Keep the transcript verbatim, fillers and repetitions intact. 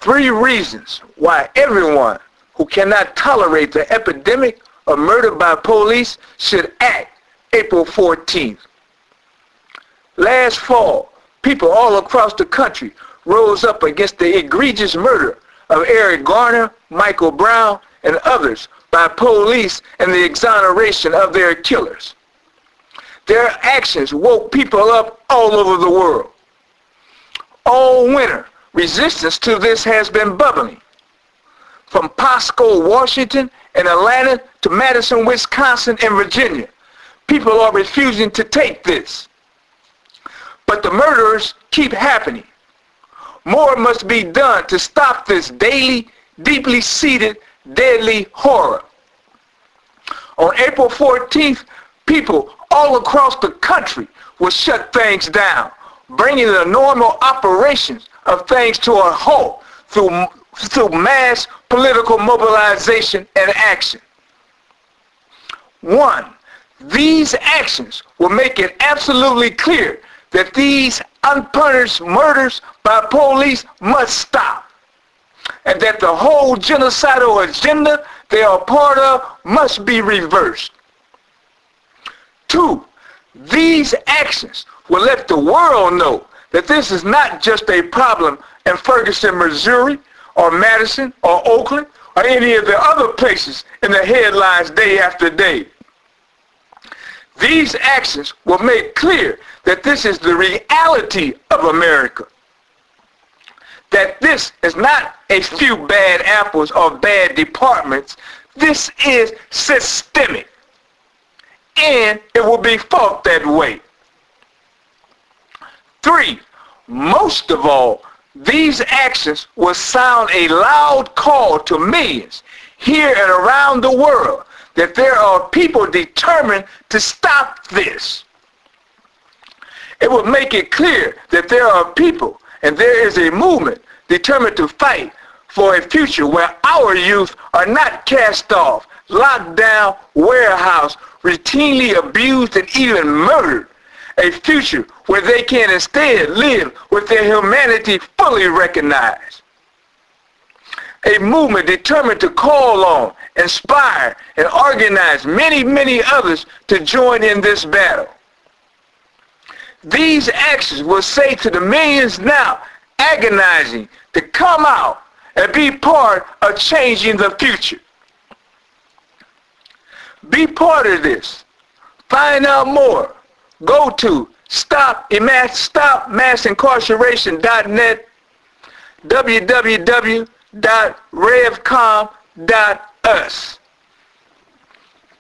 Three reasons why everyone who cannot tolerate the epidemic of murder by police should act April fourteenth. Last fall, people all across the country rose up against the egregious murder of Eric Garner, Michael Brown, and others by police and the exoneration of their killers. Their actions woke people up all over the world. All winter, resistance to this has been bubbling. From Pasco, Washington, and Atlanta to Madison, Wisconsin, and Virginia, people are refusing to take this. But the murderers keep happening. More must be done to stop this daily, deeply seated, deadly horror. On April fourteenth, people all across the country will shut things down, bringing the normal operations of things to a halt through, through mass political mobilization and action. One, these actions will make it absolutely clear that these unpunished murders by police must stop, and that the whole genocidal agenda they are part of must be reversed. Two, these actions will let the world know that this is not just a problem in Ferguson, Missouri, or Madison, or Oakland, or any of the other places in the headlines day after day. These actions will make clear that this is the reality of America. That this is not a few bad apples or bad departments. This is systemic. And it will be fought that way. Three, most of all, these actions will sound a loud call to millions here and around the world that there are people determined to stop this. It will make it clear that there are people and there is a movement determined to fight for a future where our youth are not cast off, locked down, warehoused, routinely abused, and even murdered. A future where they can instead live with their humanity fully recognized. A movement determined to call on, inspire, and organize many, many others to join in this battle. These actions will say to the millions now agonizing to come out and be part of changing the future. Be part of this. Find out more. Go to stop mass incarceration dot net, w w w dot revcom dot us.